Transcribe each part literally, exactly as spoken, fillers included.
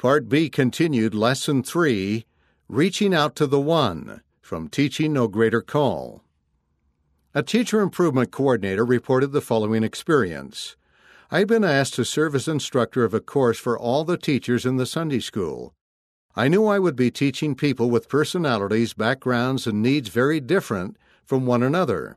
Part B continued Lesson three, Reaching Out to the One, from Teaching No Greater Call. A teacher improvement coordinator reported the following experience. I had been asked to serve as instructor of a course for all the teachers in the Sunday school. I knew I would be teaching people with personalities, backgrounds, and needs very different from one another.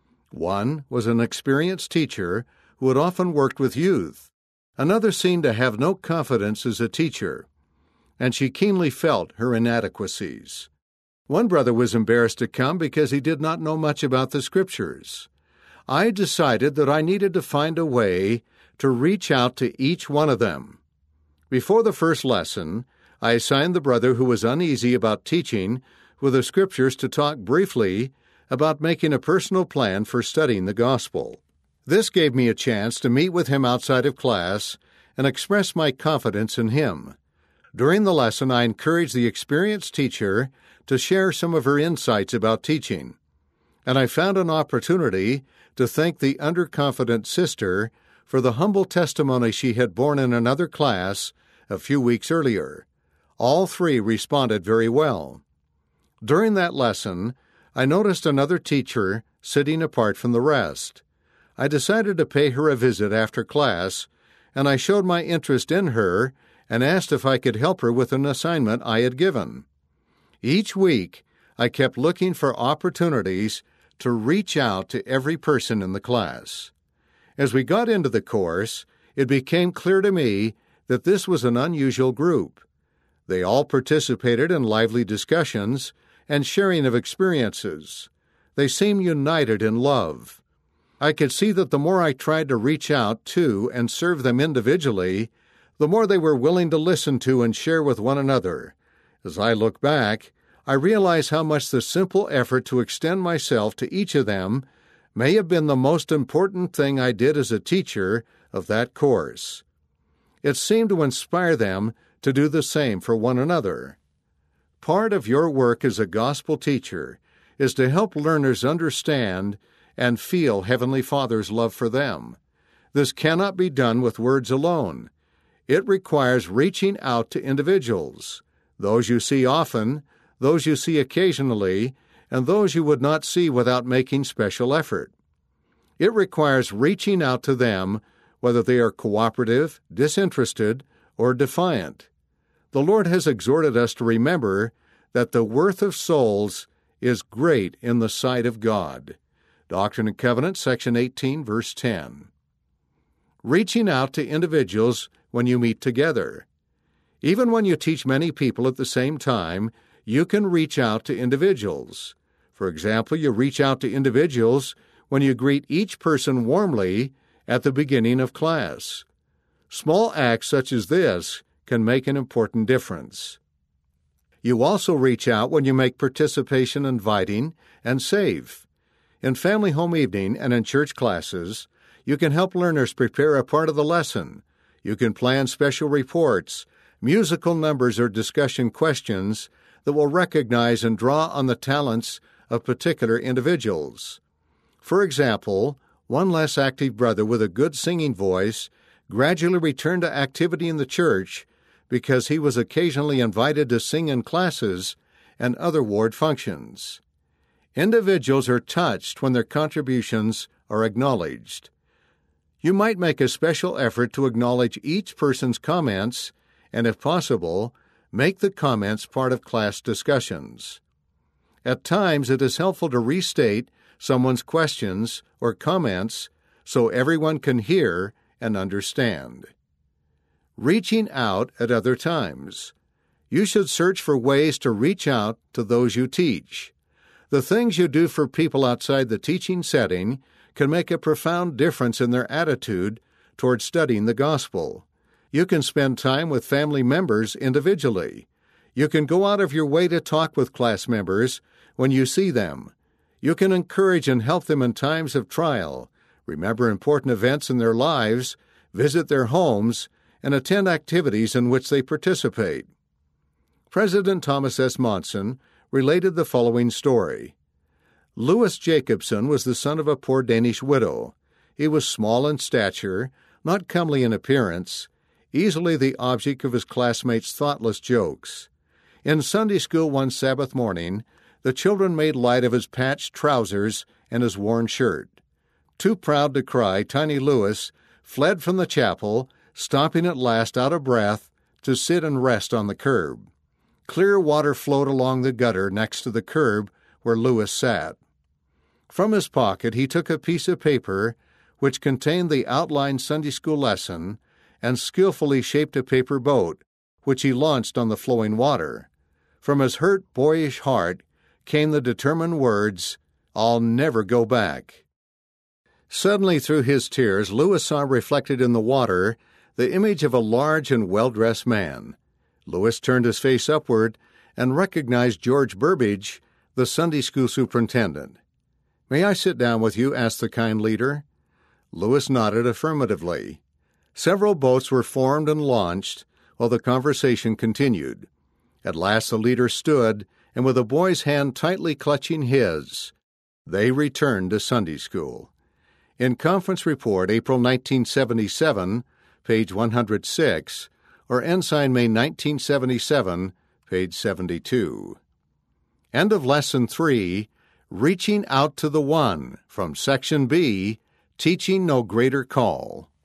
One was an experienced teacher who had often worked with youth. Another seemed to have no confidence as a teacher, and she keenly felt her inadequacies. One brother was embarrassed to come because he did not know much about the Scriptures. I decided that I needed to find a way to reach out to each one of them. Before the first lesson, I assigned the brother who was uneasy about teaching with the Scriptures to talk briefly about making a personal plan for studying the Gospel. This gave me a chance to meet with him outside of class and express my confidence in him. During the lesson, I encouraged the experienced teacher to share some of her insights about teaching, and I found an opportunity to thank the underconfident sister for the humble testimony she had borne in another class a few weeks earlier. All three responded very well. During that lesson, I noticed another teacher sitting apart from the rest. I decided to pay her a visit after class, and I showed my interest in her and asked if I could help her with an assignment I had given. Each week, I kept looking for opportunities to reach out to every person in the class. As we got into the course, it became clear to me that this was an unusual group. They all participated in lively discussions and sharing of experiences. They seemed united in love. I could see that the more I tried to reach out to and serve them individually, the more they were willing to listen to and share with one another. As I look back, I realize how much the simple effort to extend myself to each of them may have been the most important thing I did as a teacher of that course. It seemed to inspire them to do the same for one another. Part of your work as a gospel teacher is to help learners understand and feel Heavenly Father's love for them. This cannot be done with words alone. It requires reaching out to individuals, those you see often, those you see occasionally, and those you would not see without making special effort. It requires reaching out to them, whether they are cooperative, disinterested, or defiant. The Lord has exhorted us to remember that the worth of souls is great in the sight of God. Doctrine and Covenants, section eighteen, verse ten. Reaching out to individuals when you meet together. Even when you teach many people at the same time, you can reach out to individuals. For example, you reach out to individuals when you greet each person warmly at the beginning of class. Small acts such as this can make an important difference. You also reach out when you make participation inviting and safe. In family home evening and in church classes, you can help learners prepare a part of the lesson. You can plan special reports, musical numbers, or discussion questions that will recognize and draw on the talents of particular individuals. For example, one less active brother with a good singing voice gradually returned to activity in the church because he was occasionally invited to sing in classes and other ward functions. Individuals are touched when their contributions are acknowledged. You might make a special effort to acknowledge each person's comments and, if possible, make the comments part of class discussions. At times, it is helpful to restate someone's questions or comments so everyone can hear and understand. Reaching out at other times. You should search for ways to reach out to those you teach. The things you do for people outside the teaching setting can make a profound difference in their attitude toward studying the gospel. You can spend time with family members individually. You can go out of your way to talk with class members when you see them. You can encourage and help them in times of trial, remember important events in their lives, visit their homes, and attend activities in which they participate. President Thomas S. Monson related the following story. Louis Jacobson was the son of a poor Danish widow. He was small in stature, not comely in appearance, easily the object of his classmates' thoughtless jokes. In Sunday school one Sabbath morning, the children made light of his patched trousers and his worn shirt. Too proud to cry, tiny Louis fled from the chapel, stopping at last out of breath to sit and rest on the curb. Clear water flowed along the gutter next to the curb where Louis sat. From his pocket he took a piece of paper which contained the outlined Sunday school lesson and skillfully shaped a paper boat, which he launched on the flowing water. From his hurt, boyish heart came the determined words, "I'll never go back." Suddenly, through his tears, Louis saw reflected in the water the image of a large and well-dressed man. Louis turned his face upward and recognized George Burbage, the Sunday school superintendent. "May I sit down with you?" asked the kind leader. Louis nodded affirmatively. Several boats were formed and launched while the conversation continued. At last the leader stood, and with a boy's hand tightly clutching his, they returned to Sunday school. In Conference Report, April nineteen seventy-seven, page one hundred six, or Ensign May nineteen seventy-seven, page seventy-two. End of Lesson three, Reaching Out to the One, from Section B, Teaching No Greater Call.